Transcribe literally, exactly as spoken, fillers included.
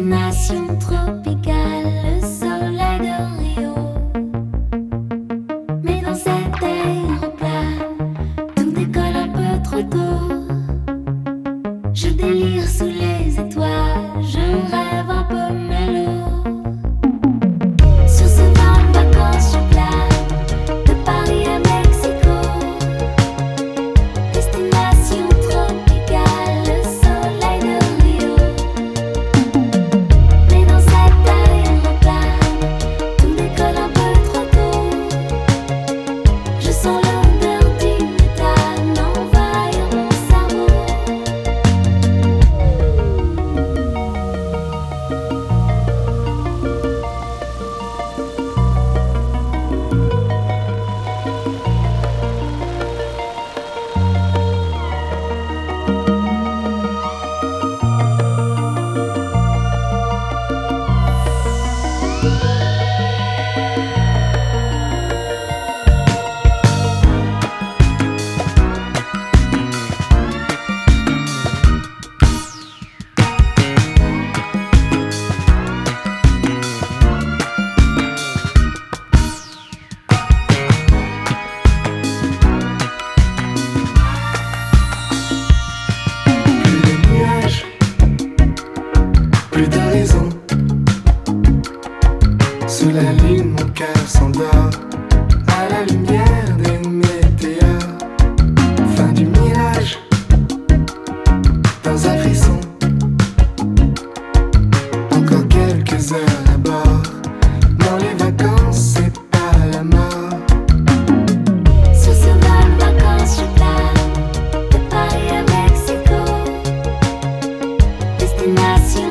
Destination tropicale, le soleil de Rio. Mais dans cet aéroplane, tout décolle un peu trop tôt. Je délire sous les étoiles, je rêve un peu mélo. Sur ce vol de vacances, je plane de Paris à Mexico. Destination tropicale, le soleil de Rio. Mais dans cet aéroplane, tout décolle un peu trop tôt. Je sens l'odeur du méthane envahir mon cerveau. Plus d'horizon, sous la lune mon cœur s'endort, à la lumière des météores. Fin du mirage, dans un frisson, encore quelques heures à bord. Dans les vacances c'est pas la mort. Sur ce vol de vacances, je plane de Paris à Mexico. Destination